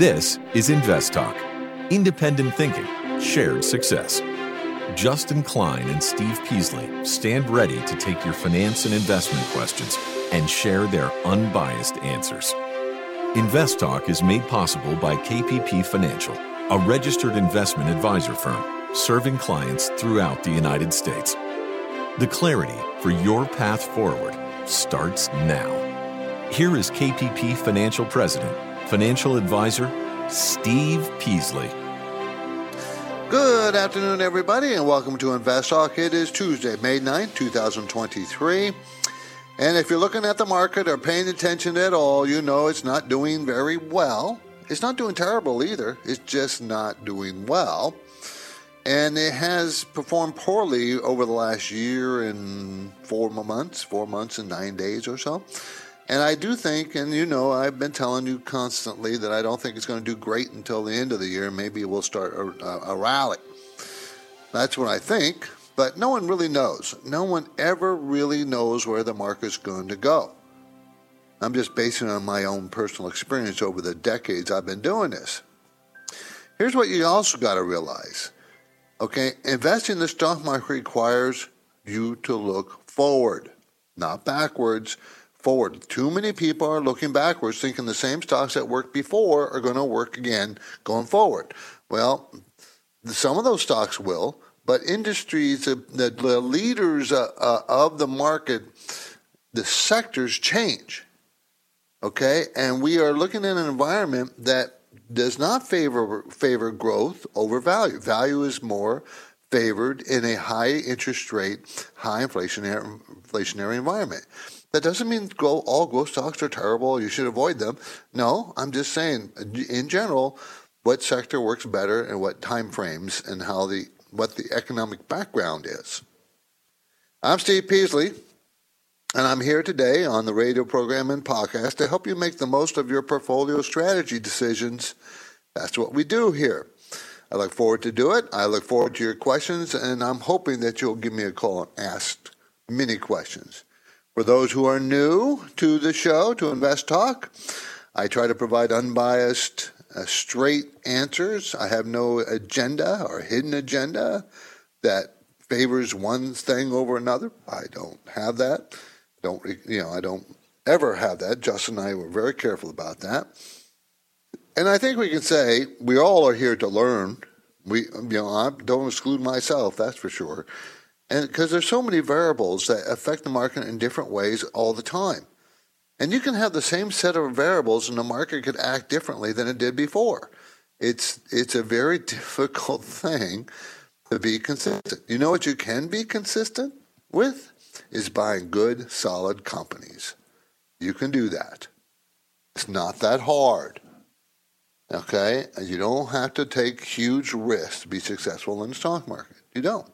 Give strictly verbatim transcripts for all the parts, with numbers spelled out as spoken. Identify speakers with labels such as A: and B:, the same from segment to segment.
A: This is Invest Talk. Independent thinking, shared success. Justin Klein and Steve Peasley stand ready to take your finance and investment questions and share their unbiased answers. Invest Talk is made possible by K P P Financial, a registered investment advisor firm serving clients throughout the United States. The clarity for your path forward starts now. Here is K P P Financial President, Financial Advisor, Steve Peasley.
B: Good afternoon, everybody, and welcome to Invest Talk. It is Tuesday, May ninth, twenty twenty-three. And if you're looking at the market or paying attention at all, you know it's not doing very well. It's not doing terrible either. It's just not doing well. And it has performed poorly over the last year and four months, four months and nine days or so. And I do think, and you know, I've been telling you constantly that I don't think it's going to do great until the end of the year. Maybe we'll start a, a, a rally. That's what I think, but no one really knows. No one ever really knows where the market's going to go. I'm just basing it on my own personal experience over the decades I've been doing this. Here's what you also got to realize. Okay, investing in the stock market requires you to look forward, not backwards. Forward. Too many people are looking backwards, thinking the same stocks that worked before are going to work again going forward. Well, some of those stocks will, but industries, the, the leaders uh, uh, of the market, the sectors change. Okay, and we are looking at an environment that does not favor favor growth over value. Value is more favored in a high interest rate, high inflationary inflationary environment. That doesn't mean go, all growth stocks are terrible, you should avoid them. No, I'm just saying, in general, what sector works better and what time frames and how the what the economic background is. I'm Steve Peasley, and I'm here today on the radio program and podcast to help you make the most of your portfolio strategy decisions. That's what we do here. I look forward to do it. I look forward to your questions, and I'm hoping that you'll give me a call and ask many questions. For those who are new to the show, to Invest Talk, I try to provide unbiased, uh, straight answers. I have no agenda or hidden agenda that favors one thing over another. I don't have that. Don't you know? I don't ever have that. Justin and I were very careful about that. And I think we can say we all are here to learn. We, you know, I don't exclude myself. That's for sure. And because there's so many variables that affect the market in different ways all the time. And you can have the same set of variables and the market could act differently than it did before. It's it's a very difficult thing to be consistent. You know what you can be consistent with? Is buying good, solid companies. You can do that. It's not that hard. Okay? And you don't have to take huge risks to be successful in the stock market. You don't.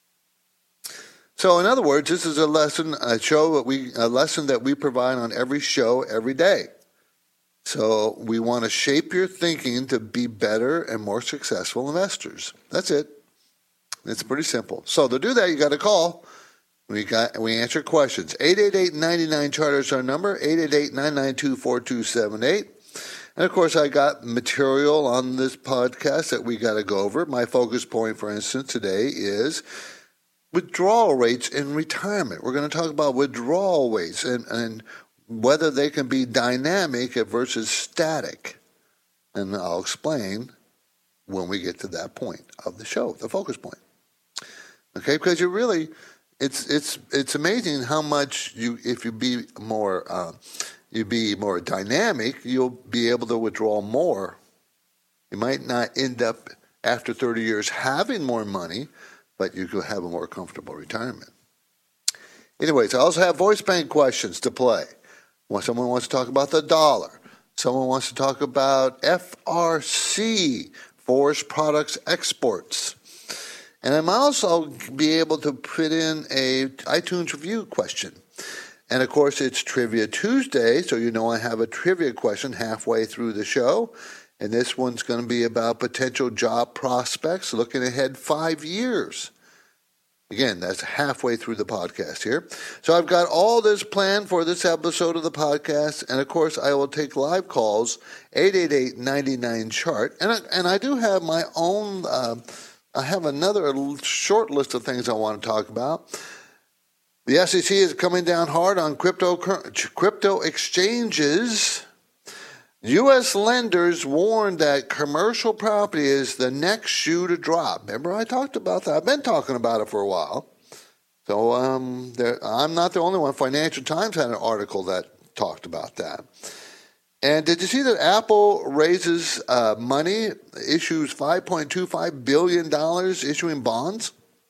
B: So, in other words, this is a lesson, a show that we, a lesson that we provide on every show every day. So, we want to shape your thinking to be better and more successful investors. That's it. It's pretty simple. So, to do that, you got to call. We got we answer questions. eight eight eight, nine nine, C H A R T is our number. eight eight eight, nine nine two, four two seven eight. And of course, I got material on this podcast that we got to go over. My focus point, for instance, today is withdrawal rates in retirement. We're going to talk about withdrawal rates and, and whether they can be dynamic versus static. And I'll explain when we get to that point of the show, the focus point. Okay, because you really, it's it's it's amazing how much you, if you be more, uh, you be more dynamic, you'll be able to withdraw more. You might not end up after thirty years having more money, but you could have a more comfortable retirement. Anyways, I also have voice bank questions to play. When someone wants to talk about the dollar, someone wants to talk about F R C, Forest Products Exports. And I'm also be able to put in a iTunes review question. And of course, it's Trivia Tuesday, so you know I have a trivia question halfway through the show. And this one's going to be about potential job prospects looking ahead five years. Again, that's halfway through the podcast here. So I've got all this planned for this episode of the podcast. And, of course, I will take live calls, eight eight eight, nine nine, chart. And I, and I do have my own, uh, I have another short list of things I want to talk about. The S E C is coming down hard on crypto crypto exchanges. U S lenders warned that commercial property is the next shoe to drop. Remember, I talked about that. I've been talking about it for a while. So um, there, I'm not the only one. Financial Times had an article that talked about that. And did you see that Apple raises uh, money, issues five point two five billion dollars issuing bonds?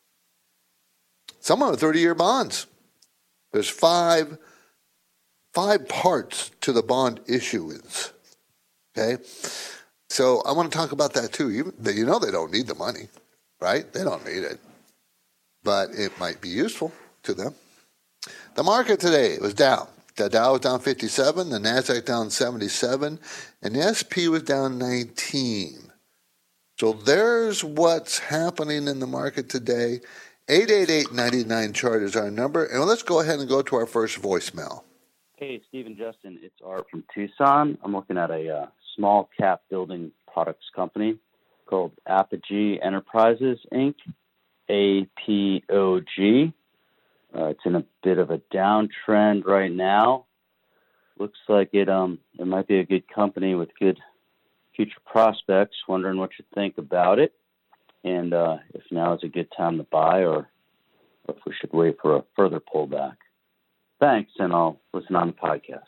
B: Some of them are thirty-year bonds. There's five, five parts to the bond issuance. Okay, so I want to talk about that too. You, you know they don't need the money, right? They don't need it, but it might be useful to them. The market today was down. The Dow was down fifty-seven, the Nasdaq down seventy-seven, and the S and P was down nineteen. So there's what's happening in the market today. eight eight eight, nine nine, chart is our number, and let's go ahead and go to our first voicemail.
C: Hey, Steve and Justin, it's Art from Tucson. I'm looking at a uh, small cap building products company called Apogee Enterprises, Incorporated, A P O G. Uh, it's in a bit of a downtrend right now. Looks like it um it might be a good company with good future prospects. Wondering what you think about it, and uh, if now is a good time to buy, or if we should wait for a further pullback. Thanks, and I'll listen on the podcast.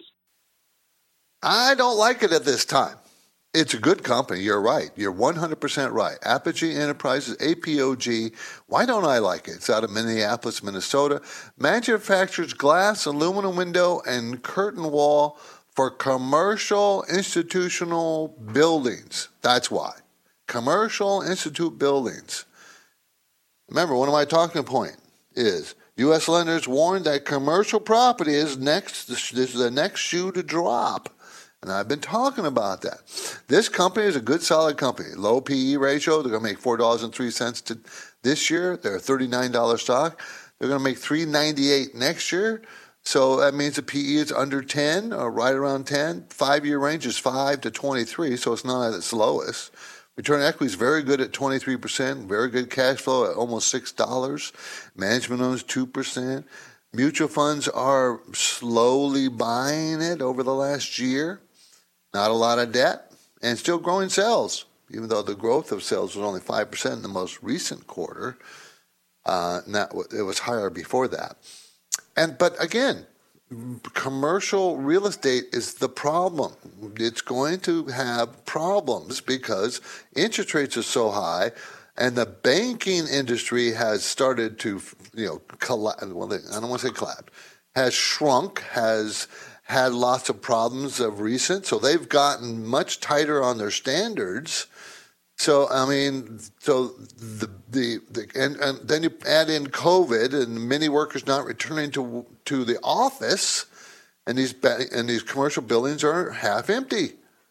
B: I don't like it at this time. It's a good company. You're right. You're one hundred percent right. Apogee Enterprises, A P O G. Why don't I like it? It's out of Minneapolis, Minnesota. Manufactures glass, aluminum window, and curtain wall for commercial institutional buildings. That's why. Commercial institute buildings. Remember, one of my talking points is U S lenders warned that commercial property is next. This is the next shoe to drop. And I've been talking about that. This company is a good, solid company. Low P E ratio. They're going to make four dollars and three cents to this year. They're a thirty-nine dollars stock. They're going to make three ninety-eight next year. So that means the P E is under ten or right around ten. Five-year range is five to twenty-three, so it's not at its lowest. Return on equity is very good at twenty-three percent. Very good cash flow at almost six dollars. Management owns two percent. Mutual funds are slowly buying it over the last year. Not a lot of debt, and still growing sales, even though the growth of sales was only five percent in the most recent quarter. Uh, that, it was higher before that. And But again, commercial real estate is the problem. It's going to have problems because interest rates are so high, and the banking industry has started to, you know, collapse. Well, I don't want to say collapse. Has shrunk, has had lots of problems of recent, so they've gotten much tighter on their standards. So I mean, so the the, the and, and then you add in COVID and many workers not returning to to the office, and these and these commercial buildings are half empty.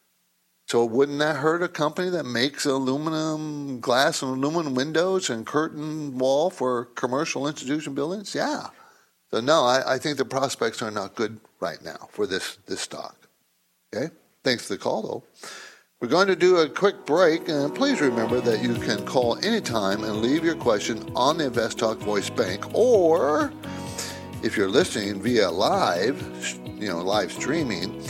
B: So wouldn't that hurt a company that makes aluminum glass and aluminum windows and curtain wall for commercial institution buildings? Yeah. So no, I, I think the prospects are not good right now for this, this stock. Okay? Thanks for the call, though. We're going to do a quick break, and please remember that you can call anytime and leave your question on the InvestTalk Voice Bank, or if you're listening via live, you know, live streaming,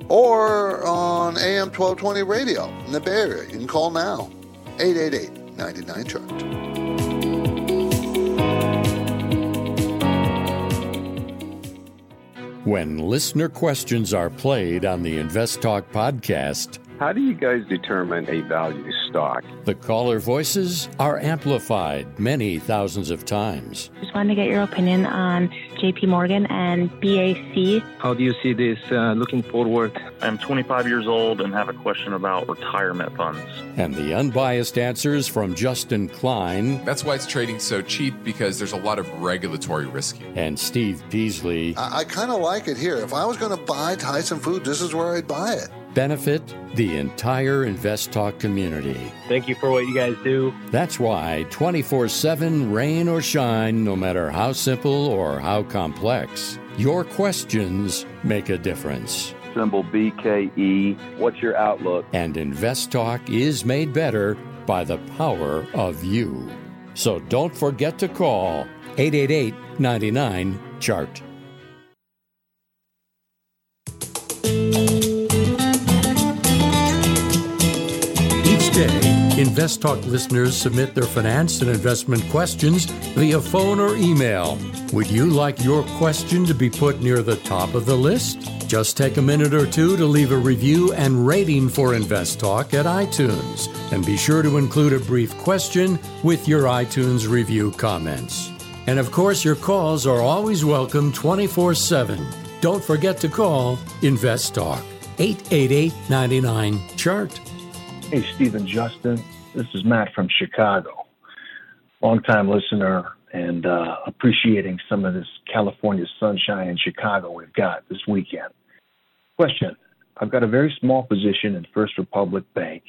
B: or on A M twelve twenty radio in the Bay Area. You can call now, eight eight eight, nine nine, chart.
D: When listener questions are played on the InvestTalk podcast,
E: how do you guys determine a value stock?
D: The caller voices are amplified many thousands of times.
F: Just wanted to get your opinion on J P Morgan and B A C.
G: How do you see this uh, looking forward?
H: I'm twenty-five years old and have a question about retirement funds.
D: And the unbiased answers from Justin Klein.
I: That's why it's trading so cheap, because there's a lot of regulatory risk here.
D: And Steve Peasley.
B: I, I kind of like it here. If I was going to buy Tyson Foods, this is where I'd buy it.
D: benefit the entire InvestTalk community.
J: Thank you for what you guys do.
D: That's why twenty-four seven, rain or shine, no matter how simple or how complex, your questions make a difference.
E: Symbol B K E. What's your outlook?
D: And InvestTalk is made better by the power of you. So don't forget to call eight eight eight, nine nine, C H A R T. Each day, InvestTalk listeners submit their finance and investment questions via phone or email. Would you like your question to be put near the top of the list? Just take a minute or two to leave a review and rating for InvestTalk at iTunes. And be sure to include a brief question with your iTunes review comments. And of course, your calls are always welcome twenty-four seven. Don't forget to call InvestTalk, eight eight eight, nine nine, C H A R T.
K: Hey, Steve and Justin. This is Matt from Chicago. Longtime listener and uh, appreciating some of this California sunshine in Chicago we've got this weekend. Question. I've got a very small position in First Republic Bank,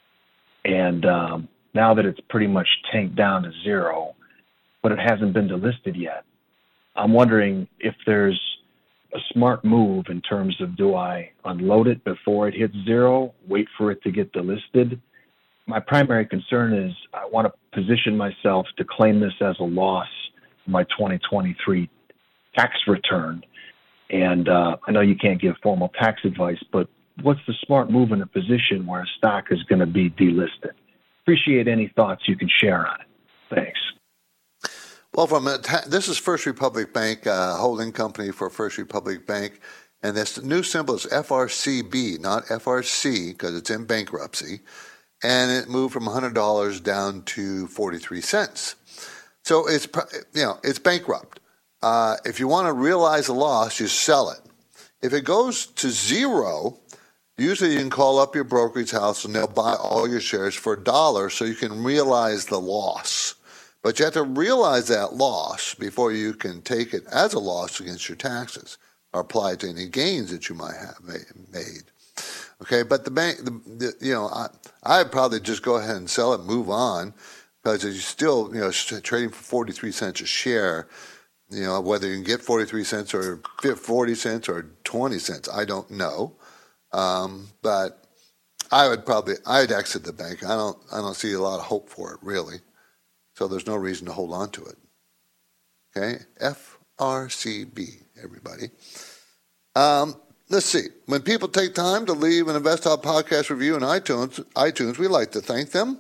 K: and um, now that it's pretty much tanked down to zero, but it hasn't been delisted yet, I'm wondering if there's a smart move in terms of, do I unload it before it hits zero, wait for it to get delisted? My primary concern is I want to position myself to claim this as a loss in my twenty twenty-three tax return. And uh, I know you can't give formal tax advice, but what's the smart move in a position where a stock is going to be delisted? Appreciate any thoughts you can share on it. Thanks.
B: Well, from a ta- this is First Republic Bank, uh, holding company for First Republic Bank, and this new symbol is F R C B, not F R C, because it's in bankruptcy, and it moved from one hundred dollars down to forty-three cents. So it's you know it's bankrupt. Uh, if you want to realize a loss, you sell it. If it goes to zero, usually you can call up your brokerage house and they'll buy all your shares for a dollar, so you can realize the loss. But you have to realize that loss before you can take it as a loss against your taxes or apply it to any gains that you might have made. Okay, but the bank, the, the, you know, I, I'd probably just go ahead and sell it, move on, because you're still, you know, trading for forty-three cents a share. You know, whether you can get forty-three cents or forty cents or twenty cents, I don't know. Um, but I would probably, I'd exit the bank. I don't, I don't see a lot of hope for it, really. So there's no reason to hold on to it. Okay, F R C B, everybody. Um, let's see. When people take time to leave an InvestTalk podcast review in iTunes, iTunes, we like to thank them.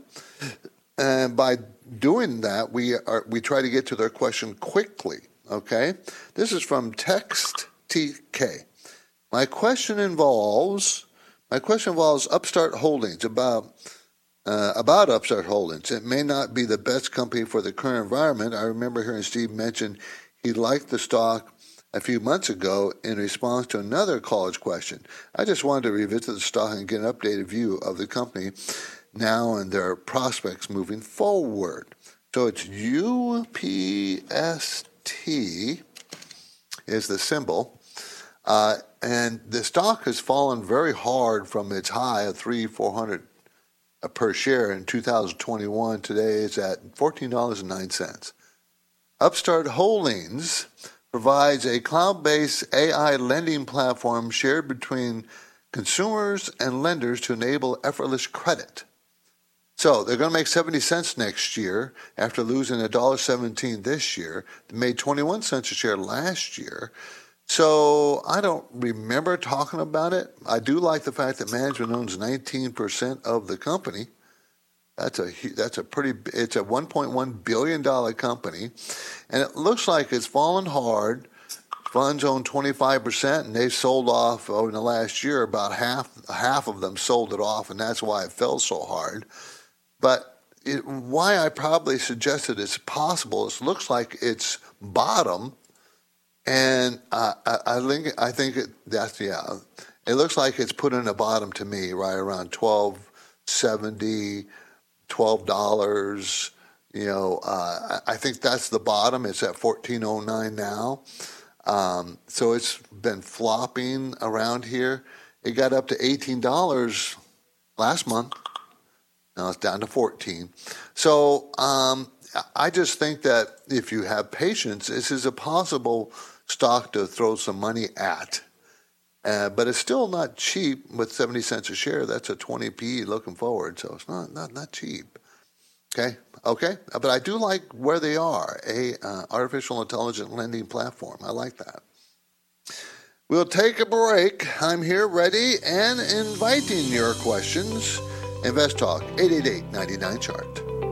B: And by doing that, we are we try to get to their question quickly. Okay, this is from Text T K. My question involves my question involves Upstart Holdings about. Uh, about Upstart Holdings. It may not be the best company for the current environment. I remember hearing Steve mention he liked the stock a few months ago in response to another college question. I just wanted to revisit the stock and get an updated view of the company now and their prospects moving forward. So it's U P S T is the symbol. Uh, and the stock has fallen very hard from its high of three, four hundred per share in two thousand twenty-one. Today it's at fourteen dollars and nine cents. Upstart Holdings provides a cloud-based A I lending platform shared between consumers and lenders to enable effortless credit. So they're going to make seventy cents next year after losing one dollar seventeen this year. They made twenty-one cents a share last year. So I don't remember talking about it. I do like the fact that management owns nineteen percent of the company. That's a that's a pretty it's a one point one billion dollars company, and it looks like it's fallen hard. Funds own twenty-five percent, and they've sold off oh, in the last year. About half half of them sold it off, and that's why it fell so hard. But it, why I probably suggested it's possible, it looks like it's bottom. And uh, I, I think I think it, that's yeah. It looks like it's put in a bottom to me, right around twelve seventy, twelve dollars. You know, uh, I think that's the bottom. It's at fourteen oh nine now, um, so it's been flopping around here. It got up to eighteen dollars last month. Now it's down to fourteen dollars. So um, I just think that if you have patience, this is a possible stock to throw some money at. Uh, but it's still not cheap with seventy cents a share. That's a twenty P E looking forward, so it's not not, not cheap. Okay, okay, but I do like where they are, a uh, artificial intelligent lending platform. I like that. We'll take a break. I'm here ready and inviting your questions. Invest Talk, eight eight eight, nine nine, chart.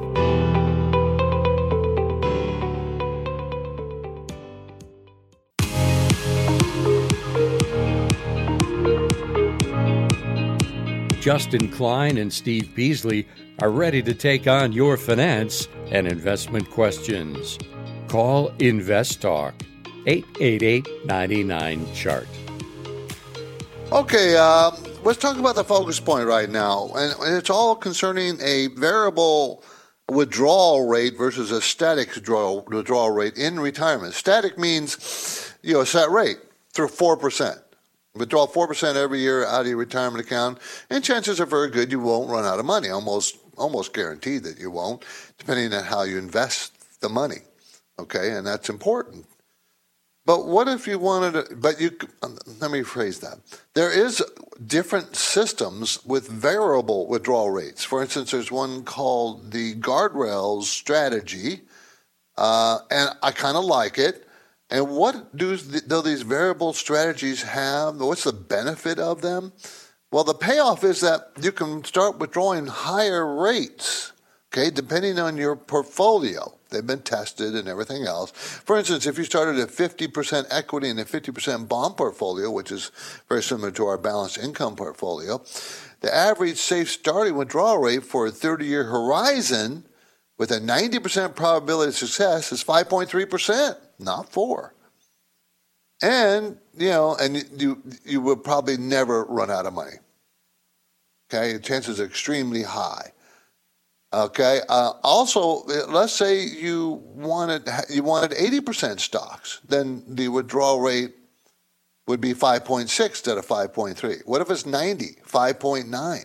D: Justin Klein and Steve Peasley are ready to take on your finance and investment questions. Call Invest Talk, eight eight eight, nine nine, chart.
B: Okay, uh, let's talk about the focus point right now. And, and it's all concerning a variable withdrawal rate versus a static withdrawal, withdrawal rate in retirement. Static means, you know, a set rate through four percent. Withdraw four percent every year out of your retirement account, and chances are very good you won't run out of money. Almost almost guaranteed that you won't, depending on how you invest the money. Okay, and that's important. But what if you wanted to, but you, let me phrase that. There is different systems with variable withdrawal rates. For instance, there's one called the Guardrails strategy, uh, and I kind of like it. And what do, do these variable strategies have? What's the benefit of them? Well, the payoff is that you can start withdrawing higher rates, okay, depending on your portfolio. They've been tested and everything else. For instance, if you started at fifty percent equity and a fifty percent bond portfolio, which is very similar to our balanced income portfolio, the average safe starting withdrawal rate for a thirty-year horizon with a ninety percent probability of success is five point three percent. Not four. And, you know, and you you would probably never run out of money. Okay, the chances are extremely high. Okay, uh, also, let's say you wanted you wanted eighty percent stocks, then the withdrawal rate would be five point six instead of five point three. What if it's ninety? five point nine.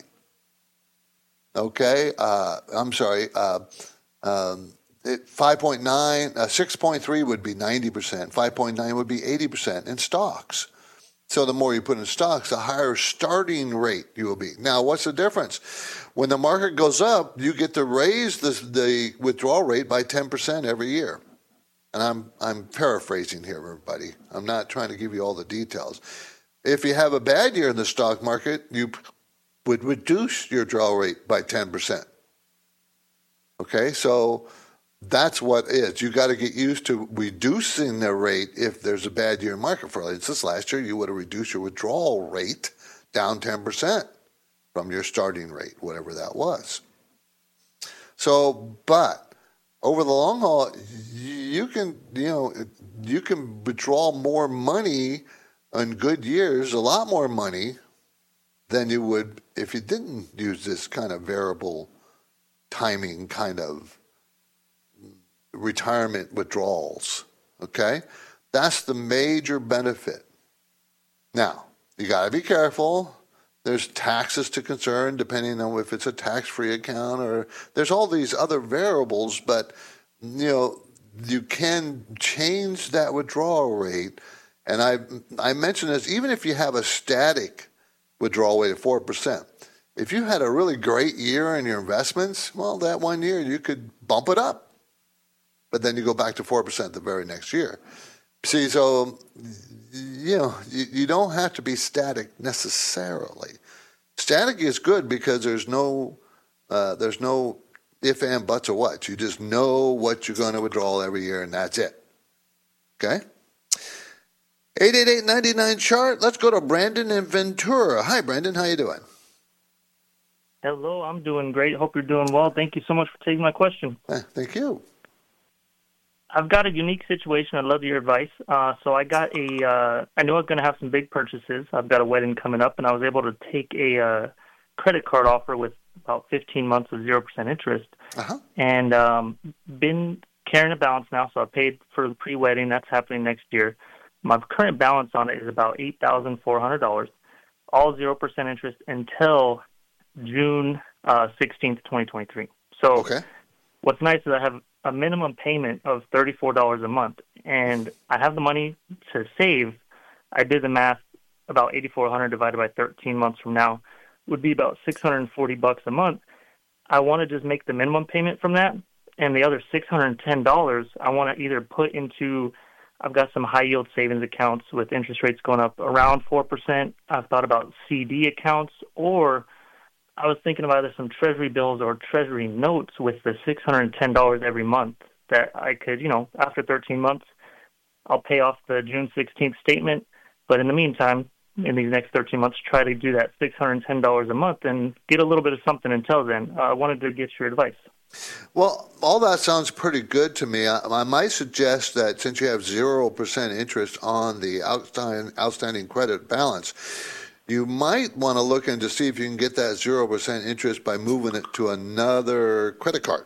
B: Okay, uh, I'm sorry, uh, um, It, five point nine, uh, six point three would be ninety percent. five point nine would be eighty percent in stocks. So the more you put in stocks, the higher starting rate you will be. Now, what's the difference? When the market goes up, you get to raise the, the withdrawal rate by ten percent every year. And I'm I'm paraphrasing here, everybody. I'm not trying to give you all the details. If you have a bad year in the stock market, you would reduce your withdrawal rate by ten percent. Okay, so that's what it is. You got to get used to reducing the rate if there's a bad year in market. For instance, last year you would have reduced your withdrawal rate down ten percent from your starting rate, whatever that was. So, but over the long haul, you can, you know, you can withdraw more money in good years, a lot more money than you would if you didn't use this kind of variable timing kind of retirement withdrawals, okay? That's the major benefit. Now, you got to be careful. There's taxes to concern depending on if it's a tax-free account or there's all these other variables, but, you know, you can change that withdrawal rate. And I I mentioned this, even if you have a static withdrawal rate of four percent, if you had a really great year in your investments, well, that one year you could bump it up. But then you go back to four percent the very next year. See, so, you know, you, you don't have to be static necessarily. Static is good because there's no, uh, there's no if, and, buts, or what. You just know what you're going to withdraw every year, and that's it. Okay? eight eight eight, nine nine, chart. Let's go to Brandon in Ventura. Hi, Brandon. How you doing?
J: Hello, I'm doing great. Hope you're doing well. Thank you so much for taking my question.
B: Eh, thank you.
J: I've got a unique situation. I'd love your advice. Uh, so I got a, uh, I know I'm going to have some big purchases. I've got a wedding coming up, and I was able to take a uh, credit card offer with about fifteen months of zero percent interest.
B: Uh-huh.
J: And um, been carrying a balance now, so I paid for the pre-wedding. That's happening next year. My current balance on it is about eight thousand four hundred dollars. all zero percent interest until June uh, sixteenth, twenty twenty-three. So
B: okay.
J: What's nice is I have a minimum payment of thirty-four dollars a month, and I have the money to save. I did the math. About eighty-four hundred divided by thirteen months from now would be about six hundred forty bucks a month. I want to just make the minimum payment from that, and the other six hundred ten dollars I want to either put into, I've got some high-yield savings accounts with interest rates going up around four percent. I've thought about C D accounts, or I was thinking of either some treasury bills or treasury notes with the six hundred ten dollars every month that I could, you know, after thirteen months, I'll pay off the June sixteenth statement. But in the meantime, in these next thirteen months, try to do that six hundred ten dollars a month and get a little bit of something until then. Uh, I wanted to get your advice.
B: Well, all that sounds pretty good to me. I, I might suggest that since you have zero percent interest on the outstanding, outstanding credit balance, you might want to look into see if you can get that zero percent interest by moving it to another credit card.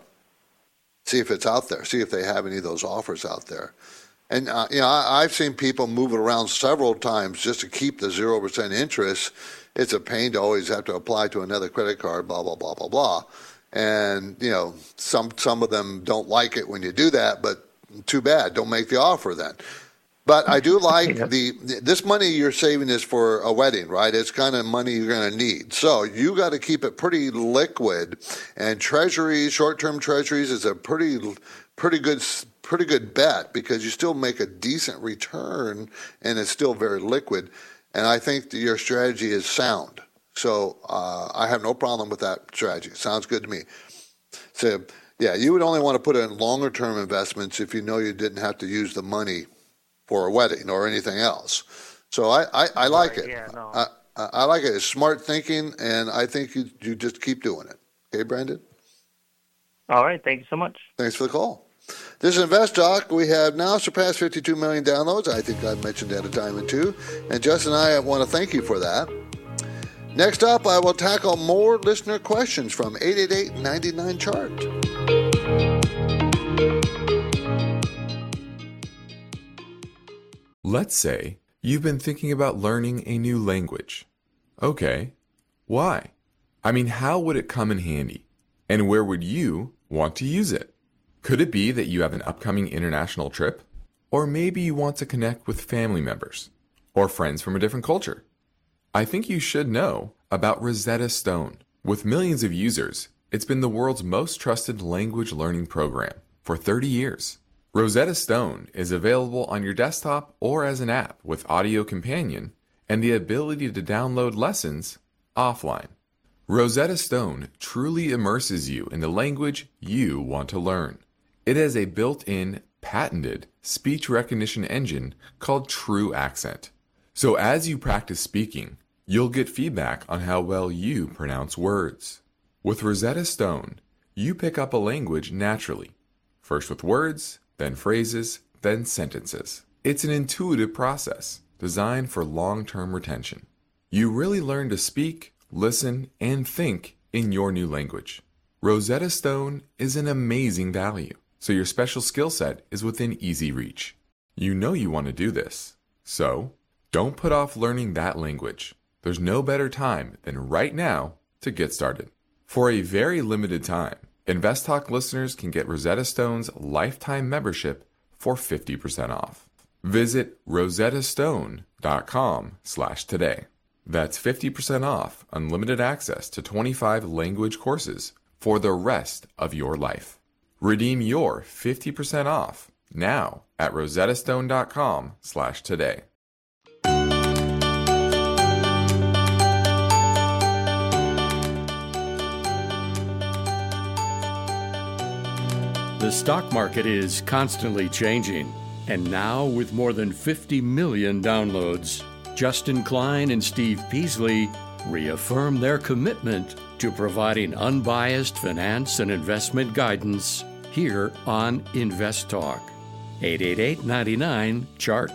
B: See if it's out there. See if they have any of those offers out there. And, uh, you know, I, I've seen people move it around several times just to keep the zero percent interest. It's a pain to always have to apply to another credit card, blah, blah, blah, blah, blah. And, you know, some some of them don't like it when you do that, but too bad. Don't make the offer then. But I do like yeah. the this money you're saving is for a wedding, right? It's kind of money you're going to need. So you got to keep it pretty liquid. And treasuries, short-term treasuries is a pretty pretty good pretty good bet because you still make a decent return and it's still very liquid. And I think that your strategy is sound. So uh, I have no problem with that strategy. Sounds good to me. So, yeah, you would only want to put it in longer-term investments if you know you didn't have to use the money for a wedding or anything else. So I, I, I like
J: right,
B: it.
J: Yeah, no.
B: I, I like it. It's smart thinking, and I think you, you just keep doing it. Okay, Brandon?
J: All right. Thank you so much.
B: Thanks for the call. This is Invest Talk. We have now surpassed fifty-two million downloads. I think I've mentioned that a time or two. And Justin and I want to thank you for that. Next up, I will tackle more listener questions from eight eight eight, nine nine, chart.
I: Let's say you've been thinking about learning a new language. Okay, why? I mean, how would it come in handy? And where would you want to use it? Could it be that you have an upcoming international trip? Or maybe you want to connect with family members or friends from a different culture? I think you should know about Rosetta Stone. With millions of users, it's been the world's most trusted language learning program for thirty years. Rosetta Stone is available on your desktop or as an app with Audio Companion and the ability to download lessons offline. Rosetta Stone truly immerses you in the language you want to learn. It has a built-in, patented speech recognition engine called True Accent. So as you practice speaking, you'll get feedback on how well you pronounce words. With Rosetta Stone, you pick up a language naturally, first with words, then phrases, then sentences. It's an intuitive process designed for long-term retention. You really learn to speak, listen, and think in your new language. Rosetta Stone is an amazing value, so your special skill set is within easy reach. You know you want to do this, so don't put off learning that language. There's no better time than right now to get started. For a very limited time, InvestTalk listeners can get Rosetta Stone's lifetime membership for fifty percent off. Visit rosettastone.com slash today. That's fifty percent off unlimited access to twenty-five language courses for the rest of your life. Redeem your fifty percent off now at rosettastone.com slash today.
D: The stock market is constantly changing, and now with more than fifty million downloads, Justin Klein and Steve Peasley reaffirm their commitment to providing unbiased finance and investment guidance here on Invest Talk. eight eight eight, nine nine, chart.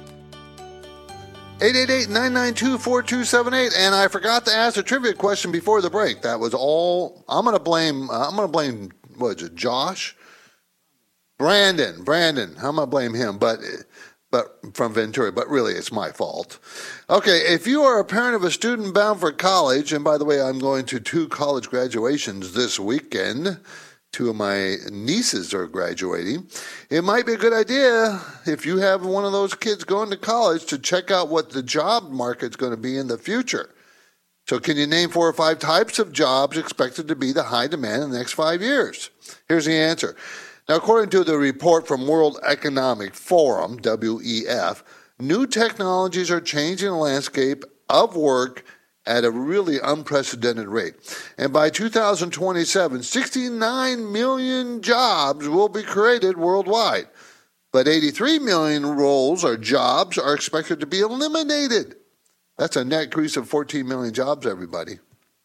B: eight eight eight, nine nine two, four two seven eight. And I forgot to ask a trivia question before the break. That was all. I'm going to blame, uh, I'm going to blame, what is it, Josh? Brandon, Brandon, I'm going to blame him. But, but from Venturi, but really it's my fault. Okay, if you are a parent of a student bound for college, and by the way, I'm going to two college graduations this weekend. Two of my nieces are graduating. It might be a good idea, if you have one of those kids going to college, to check out what the job market's going to be in the future. So can you name four or five types of jobs expected to be the high demand in the next five years? Here's the answer. Now, according to the report from World Economic Forum, W E F, new technologies are changing the landscape of work at a really unprecedented rate. And by two thousand twenty-seven, sixty-nine million jobs will be created worldwide. But eighty-three million roles or jobs are expected to be eliminated. That's a net increase of fourteen million jobs, everybody.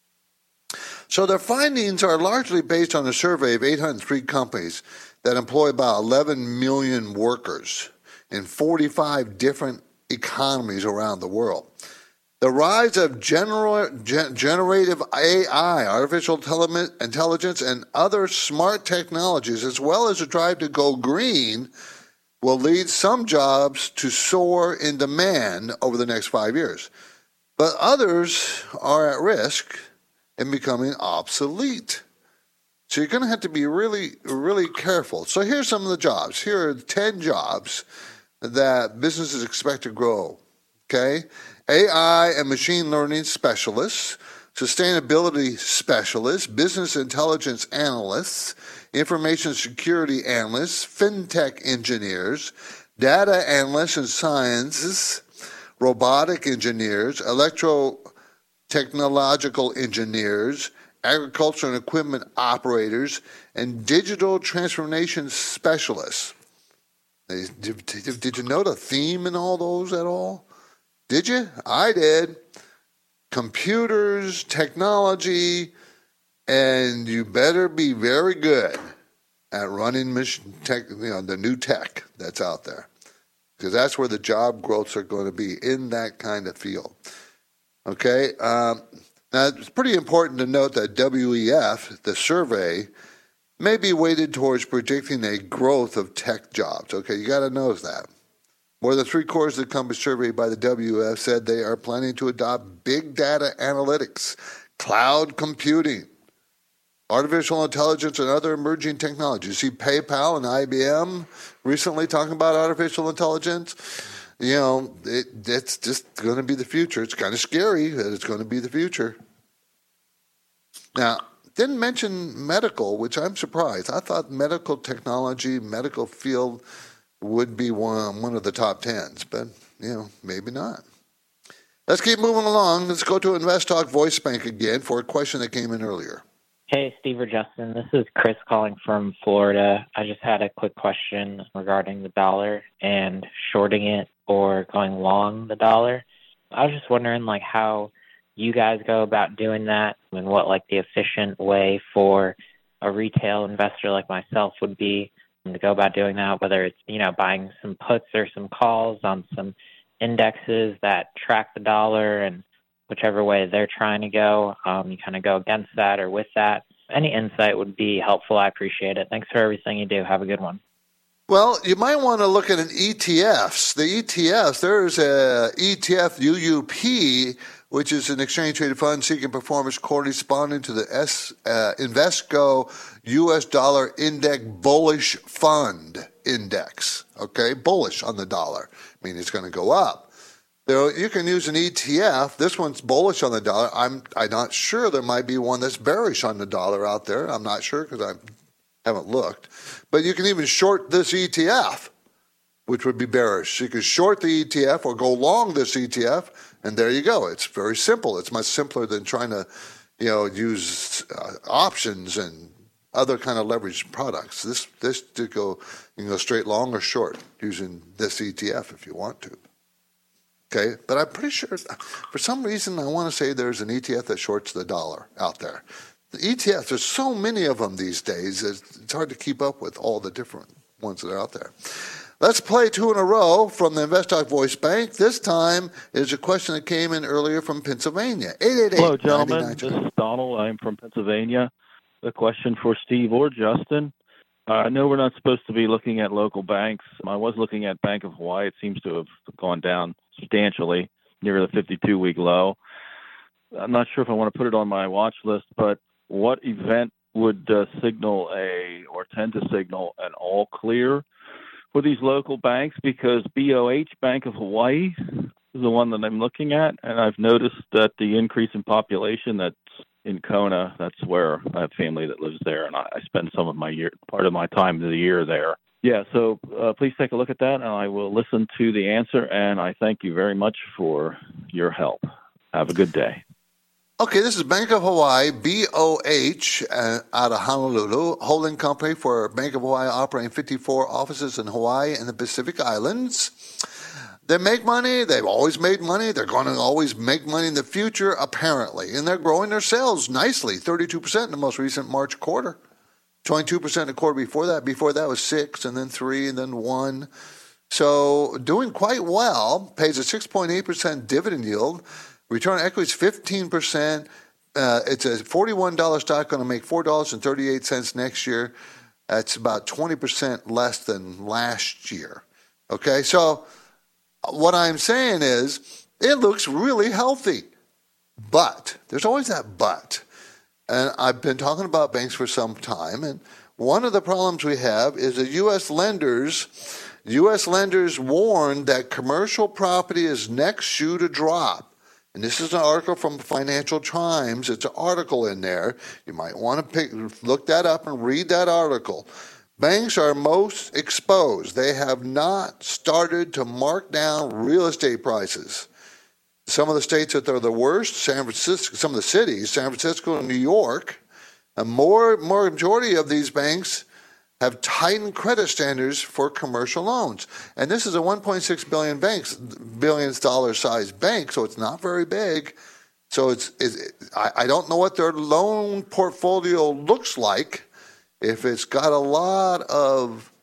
B: So their findings are largely based on a survey of eight hundred three companies that employ about eleven million workers in forty-five different economies around the world. The rise of gener- gen- generative A I, artificial tele- intelligence, and other smart technologies, as well as the drive to go green, will lead some jobs to soar in demand over the next five years. But others are at risk in becoming obsolete. So you're going to have to be really, really careful. So here's some of the jobs. Here are ten jobs that businesses expect to grow. Okay? A I and machine learning specialists, sustainability specialists, business intelligence analysts, information security analysts, fintech engineers, data analysts and sciences, robotic engineers, electro-technological engineers, agriculture and equipment operators, and digital transformation specialists. Did, did, did you note a theme in all those at all? Did you? I did. Computers, technology, and you better be very good at running mission tech, you know, the new tech that's out there, because that's where the job growths are going to be, in that kind of field. Okay. Um, now, it's pretty important to note that W E F, the survey, may be weighted towards predicting a growth of tech jobs. Okay, you got to know that. More than three quarters of the companies surveyed by the W E F said they are planning to adopt big data analytics, cloud computing, artificial intelligence, and other emerging technologies. You see PayPal and I B M recently talking about artificial intelligence. You know, it, it's just going to be the future. It's kind of scary that it's going to be the future. Now, didn't mention medical, which I'm surprised. I thought medical technology, medical field would be one, one of the top tens, but, you know, maybe not. Let's keep moving along. Let's go to Invest Talk Voice Bank again for a question that came in earlier.
L: Hey, Steve or Justin. This is Chris calling from Florida. I just had a quick question regarding the dollar and shorting it or going long the dollar. I was just wondering, like, how you guys go about doing that and what, like, the efficient way for a retail investor like myself would be to go about doing that, whether it's, you know, buying some puts or some calls on some indexes that track the dollar, and whichever way they're trying to go, um, you kind of go against that or with that. Any insight would be helpful. I appreciate it. Thanks for everything you do. Have a good one.
B: Well, you might want to look at an E T Fs. The E T Fs, there's a E T F U U P, which is an exchange-traded fund seeking performance corresponding to the S, uh, Invesco U S Dollar Index Bullish Fund Index. Okay, bullish on the dollar. I mean, it's going to go up. There, you can use an E T F. This one's bullish on the dollar. I'm I'm not sure. There might be one that's bearish on the dollar out there. I'm not sure because I haven't looked. But you can even short this E T F, which would be bearish. You can short the E T F or go long this E T F, and there you go. It's very simple. It's much simpler than trying to, you know, use uh, options and other kind of leveraged products. This this to go, you can go straight long or short using this E T F if you want to. Okay, but I'm pretty sure, for some reason, I want to say there's an E T F that shorts the dollar out there. The E T Fs, there's so many of them these days, it's hard to keep up with all the different ones that are out there. Let's play two in a row from the Invest Talk Voice Bank. This time is a question that came in earlier from Pennsylvania. eight eight eight,
E: Hello, gentlemen. This is Donald. I'm from Pennsylvania. A question for Steve or Justin.
H: I know we're not supposed to be looking at local banks. I was looking at Bank of Hawaii. It seems to have gone down substantially near the fifty-two week low. I'm not sure if I want to put it on my watch list, but what event would uh, signal a or tend to signal an all clear for these local banks? Because B O H, Bank of Hawaii, is the one that I'm looking at, and I've noticed that the increase in population that's in Kona, that's where I have family that lives there, and I, I spend some of my year, part of my time of the year there. Yeah, so uh, please take a look at that, and I will listen to the answer, and I thank you very much for your help. Have a good day.
B: Okay, this is Bank of Hawaii, B O H, uh, out of Honolulu, holding company for Bank of Hawaii, operating fifty-four offices in Hawaii and the Pacific Islands. They make money. They've always made money. They're going to always make money in the future, apparently. And they're growing their sales nicely, thirty-two percent in the most recent March quarter, twenty-two percent the quarter before that. Before that was six, and then three, and then one. So doing quite well. Pays a six point eight percent dividend yield. Return on equity is fifteen percent. Uh, it's a forty-one dollars stock, going to make four dollars and thirty-eight cents next year. That's about twenty percent less than last year. Okay, so what I'm saying is it looks really healthy. But there's always that but. And I've been talking about banks for some time, and one of the problems we have is that U S lenders, U S lenders warn that commercial property is next shoe to drop. And this is an article from Financial Times. It's an article in there. You might want to pick, look that up and read that article. Banks are most exposed. They have not started to mark down real estate prices. Some of the states that are the worst, San Francisco, some of the cities, San Francisco and New York, a more, more majority of these banks have tightened credit standards for commercial loans. And this is a one point six billion banks, billions dollar size bank, so it's not very big. So it's, it's I, I don't know what their loan portfolio looks like. If it's got a lot of,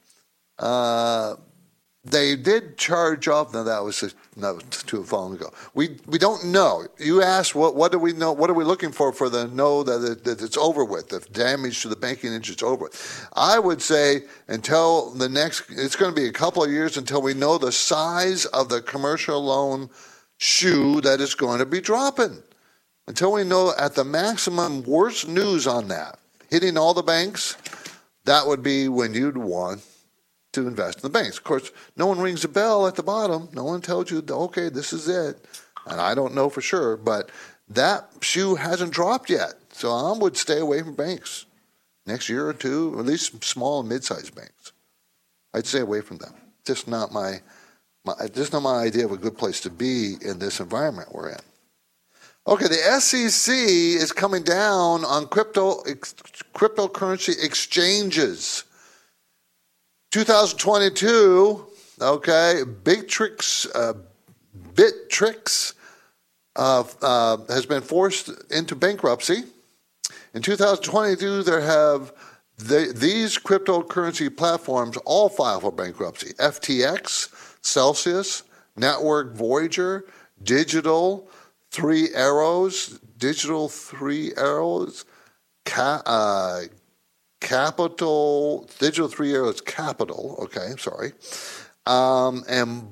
B: uh, they did charge off. No, that was, that was too long ago. We we don't know. You asked what what do we know? What are we looking for for the know that, it, that it's over with? The damage to the banking industry is over with. I would say until the next, it's going to be a couple of years until we know the size of the commercial loan shoe that is going to be dropping. Until we know at the maximum worst news on that. Hitting all the banks, that would be when you'd want to invest in the banks. Of course, no one rings a bell at the bottom. No one tells you, okay, this is it. And I don't know for sure, but that shoe hasn't dropped yet. So I would stay away from banks next year or two, or at least small and mid-sized banks. I'd stay away from them. Just not my, my, just not my idea of a good place to be in this environment we're in. Okay, the S E C is coming down on crypto ex, cryptocurrency exchanges. twenty twenty-two, okay, Bittrex, uh, Bittrex uh, uh, has been forced into bankruptcy. In two thousand twenty-two, there have the, these cryptocurrency platforms all file for bankruptcy: F T X, Celsius, Network Voyager, Digital. Three Arrows, Digital Three Arrows, ca- uh, Capital, Digital Three Arrows Capital, okay, sorry, um, and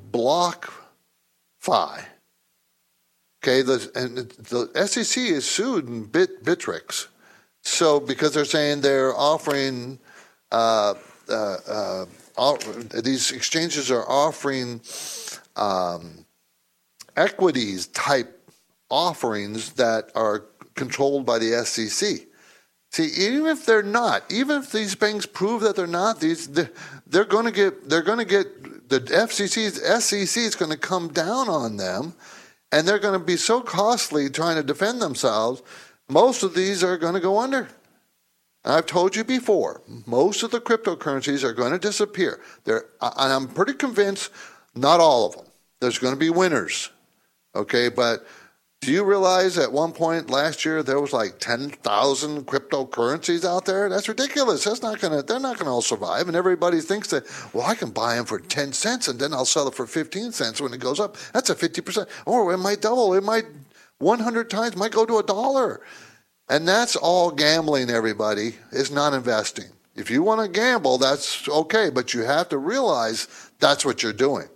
B: BlockFi. Okay, the, and the S E C is sued Bit, Bittrex, so because they're saying they're offering, uh, uh, uh, all, these exchanges are offering um, equities type offerings that are controlled by the S E C. See, even if they're not, even if these banks prove that they're not, these they're, they're going to get they're going to get the F C C's S E C is going to come down on them, and they're going to be so costly trying to defend themselves. Most of these are going to go under. And I've told you before, most of the cryptocurrencies are going to disappear. They're, and I'm pretty convinced not all of them. There's going to be winners, okay, but. Do you realize at one point last year there was like ten thousand cryptocurrencies out there? That's ridiculous. That's not gonna. They're not gonna all survive. And everybody thinks that, well, I can buy them for ten cents and then I'll sell it for fifteen cents when it goes up. That's a fifty percent. Or it might double. It might one hundred times. It might go to a dollar. And that's all gambling. Everybody is not investing. If you want to gamble, that's okay, but you have to realize that's what you're doing.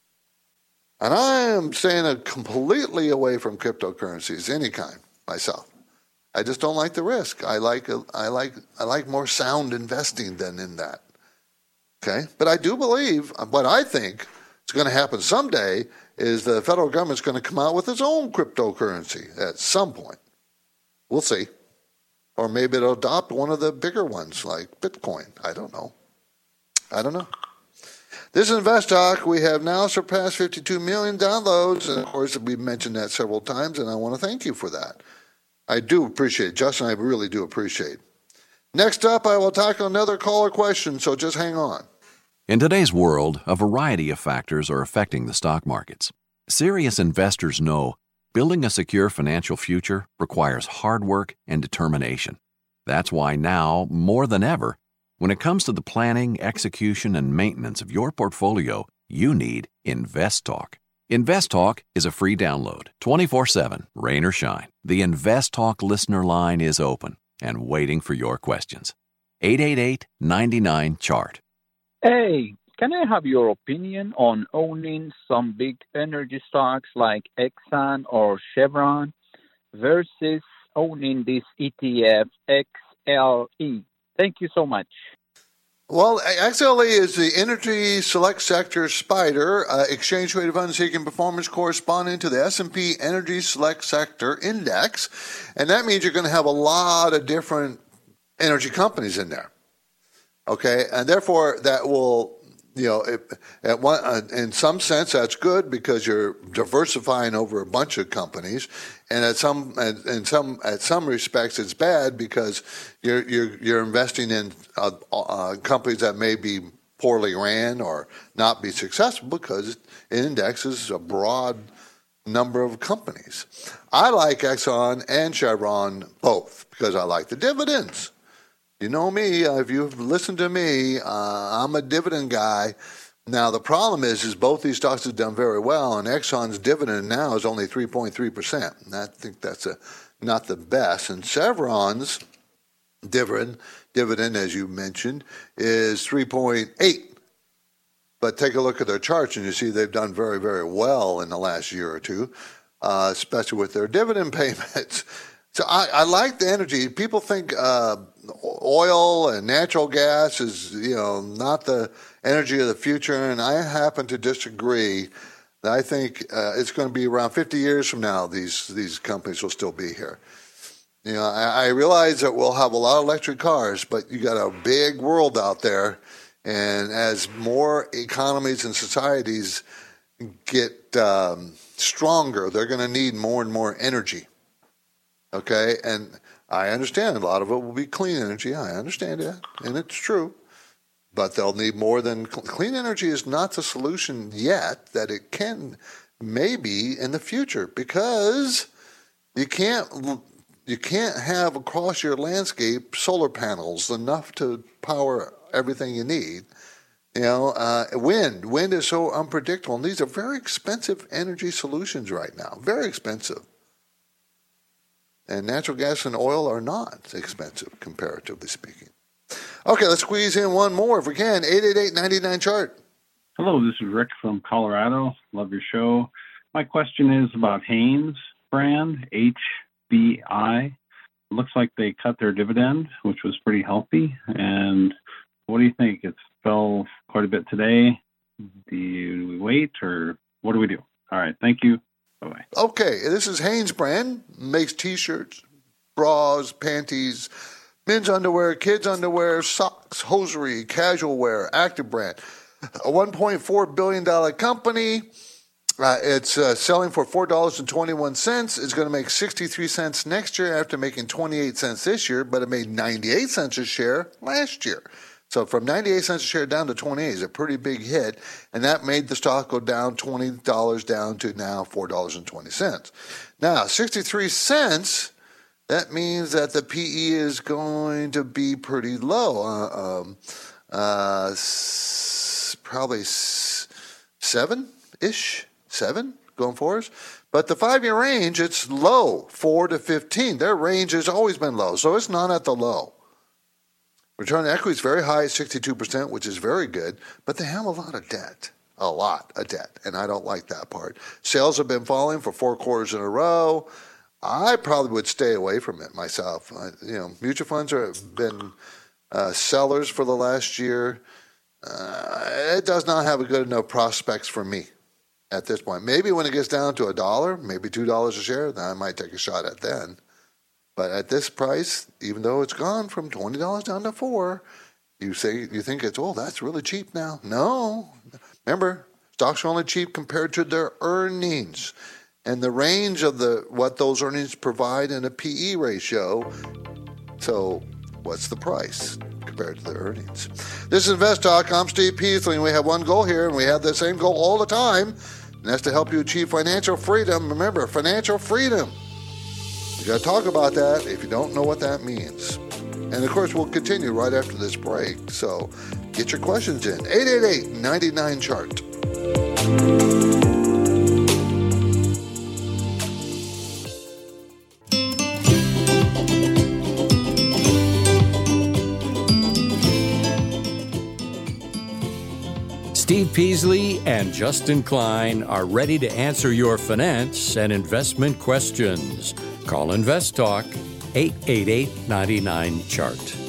B: And I am staying completely away from cryptocurrencies, any kind, myself. I just don't like the risk. I like I like I like more sound investing than in that. Okay, but I do believe what I think is going to happen someday is the federal government's going to come out with its own cryptocurrency at some point. We'll see. Or maybe it'll adopt one of the bigger ones like Bitcoin. I don't know. I don't know. This is Invest Talk. We have now surpassed fifty-two million downloads. And of course, we've mentioned that several times, and I want to thank you for that. I do appreciate it. Justin, I really do appreciate it. Next up, I will tackle another caller question, so just hang on.
A: In today's world, a variety of factors are affecting the stock markets. Serious investors know building a secure financial future requires hard work and determination. That's why now, more than ever, when it comes to the planning, execution, and maintenance of your portfolio, you need Invest Talk. Invest Talk is a free download, twenty-four seven, rain or shine. The Invest Talk listener line is open and waiting for your questions. eight eight eight, nine nine, C H A R T.
M: Hey, can I have your opinion on owning some big energy stocks like Exxon or Chevron versus owning this E T F X L E? Thank you so much.
B: Well, X L E is the Energy Select Sector SPDR, uh, exchange traded fund seeking performance corresponding to the S and P Energy Select Sector Index. And that means you're going to have a lot of different energy companies in there. Okay, and therefore that will, you know, it, at one, uh, in some sense that's good because you're diversifying over a bunch of companies, and at some, in some, at some respects it's bad because you're you're you're investing in uh, uh, companies that may be poorly ran or not be successful because it indexes a broad number of companies. I like Exxon and Chevron both because I like the dividends. You know me, uh, if you've listened to me, uh, I'm a dividend guy. Now, the problem is, is both these stocks have done very well, and Exxon's dividend now is only three point three percent. And I think that's a, not the best. And Chevron's dividend, dividend, as you mentioned, is three point eight. But take a look at their charts, and you see they've done very, very well in the last year or two, uh, especially with their dividend payments. So I, I like the energy. People think uh, oil and natural gas is, you know, not the energy of the future, and I happen to disagree. I think uh, it's going to be around fifty years from now. These these companies will still be here. You know, I, I realize that we'll have a lot of electric cars, but you got a big world out there, and as more economies and societies get um, stronger, they're going to need more and more energy. Okay, and I understand a lot of it will be clean energy. I understand that, and it's true. But they'll need more than clean energy is not the solution yet. That it can maybe in the future because you can't you can't have across your landscape solar panels enough to power everything you need. You know, uh, wind wind is so unpredictable, and these are very expensive energy solutions right now. Very expensive. And natural gas and oil are not expensive, comparatively speaking. Okay, let's squeeze in one more if we can. eight eight eight, nine nine, C H A R T.
N: Hello, this is Rick from Colorado. Love your show. My question is about Haynes brand, H B I. Looks like they cut their dividend, which was pretty healthy. And what do you think? It fell quite a bit today. Do we wait or what do we do? All right, thank you. Bye-bye.
B: Okay, this is Haynes brand, makes T-shirts, bras, panties, men's underwear, kids' underwear, socks, hosiery, casual wear, active brand. A one point four billion dollars company. Uh, it's uh, selling for four dollars and twenty-one cents. It's going to make sixty-three cents next year after making twenty-eight cents this year, but it made ninety-eight cents a share last year. So from ninety-eight cents a share down to twenty-eight is a pretty big hit, and that made the stock go down twenty dollars down to now four dollars and twenty cents. Now, sixty-three cents, that means that the P E is going to be pretty low, uh, um, uh, s- probably s- seven-ish, seven going forward. But the five-year range, it's low, four to fifteen. Their range has always been low, so it's not at the low. Return on equity is very high at sixty-two percent, which is very good, but they have a lot of debt. A lot of debt, and I don't like that part. Sales have been falling for four quarters in a row. I probably would stay away from it myself. I, you know, mutual funds have been uh, sellers for the last year. Uh, it does not have a good enough prospects for me at this point. Maybe when it gets down to a dollar, maybe two dollars a share, then I might take a shot at then. But at this price, even though it's gone from twenty dollars down to four, you say you think it's, oh, that's really cheap now. No. Remember, stocks are only cheap compared to their earnings. And the range of the what those earnings provide in a P E ratio. So what's the price compared to the earnings? This is Invest Talk. I'm Steve Peasley, and we have one goal here, and we have the same goal all the time, and that's to help you achieve financial freedom. Remember, financial freedom. You got to talk about that if you don't know what that means. And, of course, we'll continue right after this break. So get your questions in. eight eight eight, nine nine, C H A R T.
D: Steve Peasley and Justin Klein are ready to answer your finance and investment questions. Call Invest Talk, eight eight eight, nine nine, C H A R T.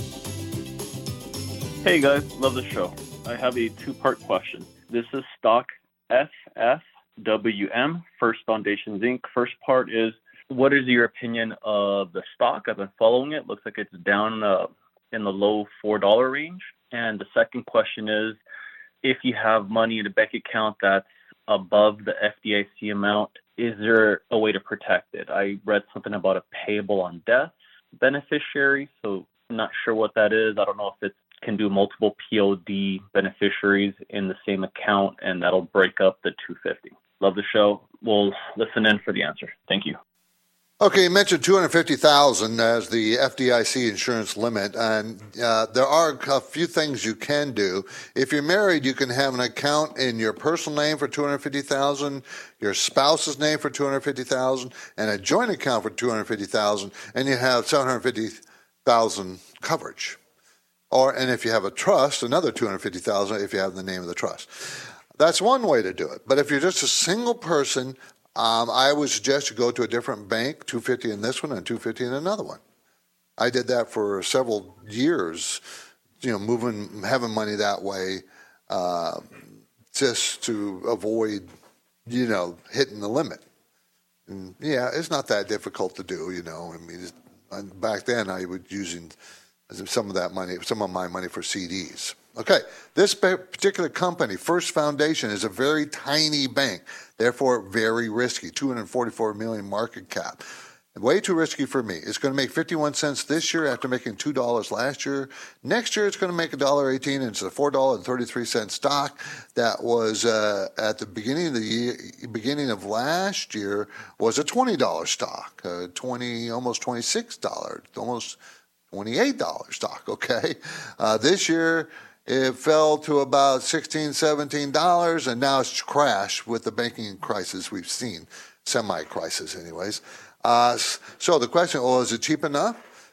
H: Hey guys, love the show. I have a two-part question. This is stock F F W M, First Foundations Incorporated. First part is, what is your opinion of the stock? I've been following it. Looks like it's down uh, in the low four dollar range. And the second question is, if you have money in a bank account that's above the F D I C amount, is there a way to protect it? I read something about a payable on death beneficiary, so I'm not sure what that is. I don't know if it can do multiple P O D beneficiaries in the same account, and that'll break up the two hundred fifty. Love the show. We'll listen in for the answer. Thank you.
B: Okay, you mentioned two hundred fifty thousand dollars as the F D I C insurance limit, and uh, there are a few things you can do. If you're married, you can have an account in your personal name for two hundred fifty thousand dollars, your spouse's name for two hundred fifty thousand dollars, and a joint account for two hundred fifty thousand dollars, and you have seven hundred fifty thousand dollars coverage. Or, and if you have a trust, another two hundred fifty thousand dollars if you have the name of the trust. That's one way to do it. But if you're just a single person, Um, I would suggest you go to a different bank, two hundred fifty dollars in this one and two hundred fifty dollars in another one. I did that for several years, you know, moving, having money that way, uh, just to avoid, you know, hitting the limit. And yeah, it's not that difficult to do, you know. I mean, it's, back then I was using some of that money, some of my money for C Ds. Okay, this particular company, First Foundation, is a very tiny bank, therefore very risky, two hundred forty-four million dollars market cap. Way too risky for me. It's going to make fifty-one cents this year after making two dollars last year. Next year, it's going to make one dollar and eighteen cents, and it's a four dollars and thirty-three cents stock that was uh, at the beginning of the year, beginning of last year, was a twenty dollars stock, uh, twenty, almost twenty-six dollars, almost twenty-eight dollars stock, okay? Uh, this year, it fell to about sixteen dollars, seventeen dollars, and now it's crashed with the banking crisis we've seen, semi-crisis anyways. Uh, so the question, well, is it cheap enough?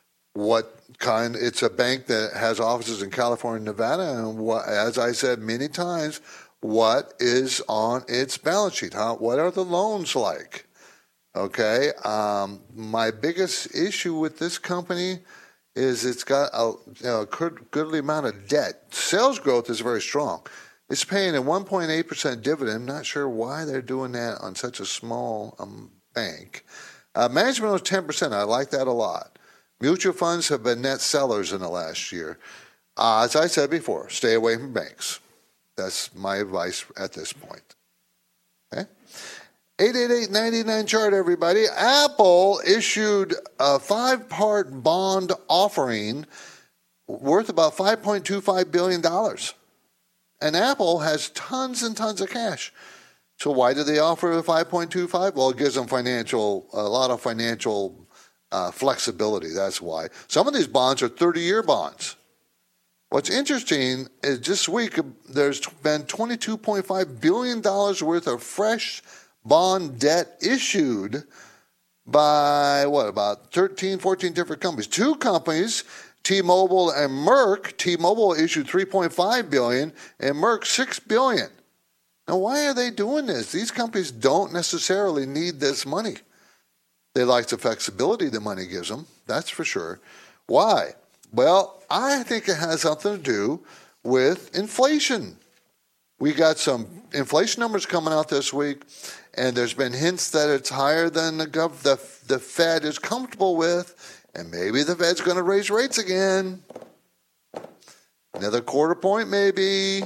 B: What kind? It's a bank that has offices in California and Nevada, and what, as I said many times, what is on its balance sheet? How, what are the loans like? Okay, um, my biggest issue with this company is it's got a, you know, a goodly amount of debt. Sales growth is very strong. It's paying a one point eight percent dividend. I'm not sure why they're doing that on such a small um, bank. Uh, management was ten percent. I like that a lot. Mutual funds have been net sellers in the last year. Uh, as I said before, stay away from banks. That's my advice at this point. Okay? eight eight eight, nine nine, C H A R T, everybody. Apple issued a five-part bond offering worth about five point two five billion dollars. And Apple has tons and tons of cash. So why did they offer the five point two five? Well, it gives them financial, a lot of financial uh, flexibility. That's why. Some of these bonds are thirty-year bonds. What's interesting is this week there's been twenty-two point five billion dollars worth of fresh bond debt issued by, what, about thirteen, fourteen different companies. Two companies T-Mobile and Merck. T-Mobile issued three point five billion dollars and Merck six billion dollars. Now, why are they doing this? These companies don't necessarily need this money. They like the flexibility the money gives them, that's for sure. Why? Well, I think it has something to do with inflation. We got some inflation numbers coming out this week, and there's been hints that it's higher than the, gov- the, the Fed is comfortable with, and maybe the Fed's going to raise rates again. Another quarter point maybe.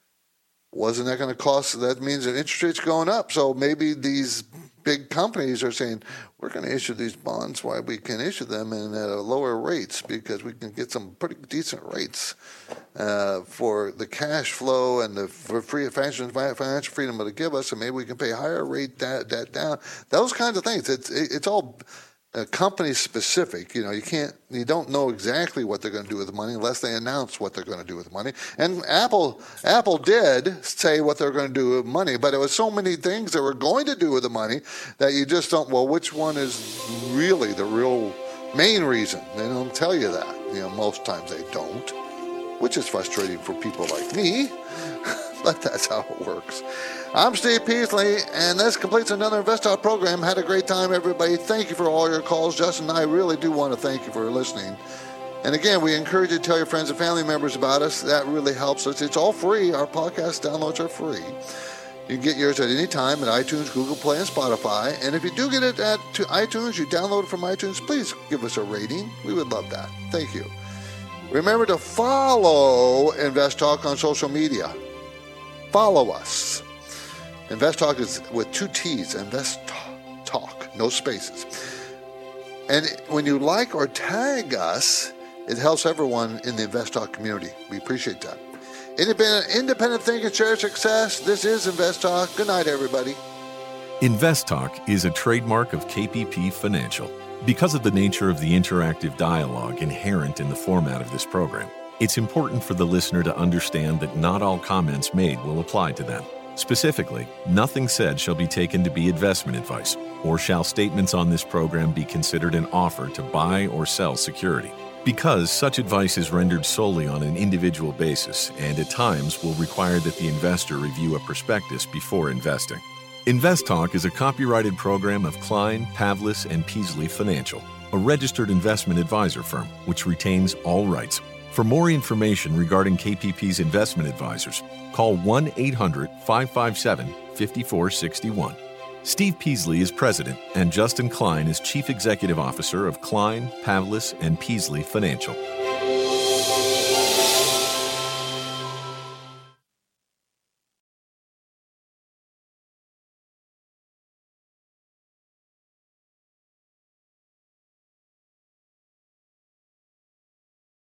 B: Wasn't that going to cost? That means that interest rates going up. So maybe these big companies are saying, we're going to issue these bonds while we can issue them and at lower rates because we can get some pretty decent rates uh, for the cash flow and the for free financial financial freedom to give us, and maybe we can pay higher rate that that down. Those kinds of things. It's it's all uh, company specific. You know, you can't you don't know exactly what they're going to do with the money unless they announce what they're going to do with the money. And Apple Apple did say what they're going to do with money, but it was so many things they were going to do with the money that you just don't. Well, which one is really the real main reason? They don't tell you that. You know, most times they don't, which is frustrating for people like me. But that's how it works. I'm Steve Peasley, and this completes another InvestTalk program. Had a great time, everybody. Thank you for all your calls. Justin and I really do want to thank you for listening. And again, we encourage you to tell your friends and family members about us. That really helps us. It's all free. Our podcast downloads are free. You can get yours at any time at iTunes, Google Play, and Spotify. And if you do get it at to iTunes, you download it from iTunes, please give us a rating. We would love that. Thank you. Remember to follow InvestTalk on social media. Follow us. InvestTalk is with two T's, InvestTalk, no spaces. And when you like or tag us, it helps everyone in the InvestTalk community. We appreciate that. Independent, independent thinking, share success. This is InvestTalk. Good night, everybody.
A: InvestTalk is a trademark of K P P Financial. Because of the nature of the interactive dialogue inherent in the format of this program, it's important for the listener to understand that not all comments made will apply to them. Specifically, nothing said shall be taken to be investment advice, or shall statements on this program be considered an offer to buy or sell security. Because such advice is rendered solely on an individual basis and at times will require that the investor review a prospectus before investing. InvestTalk is a copyrighted program of Klein, Pavlis, and Peasley Financial, a registered investment advisor firm which retains all rights. For more information regarding K P P's investment advisors, call one eight hundred five five seven five four six one. Steve Peasley is president, and Justin Klein is chief executive officer of Klein, Pavlis, and Peasley Financial.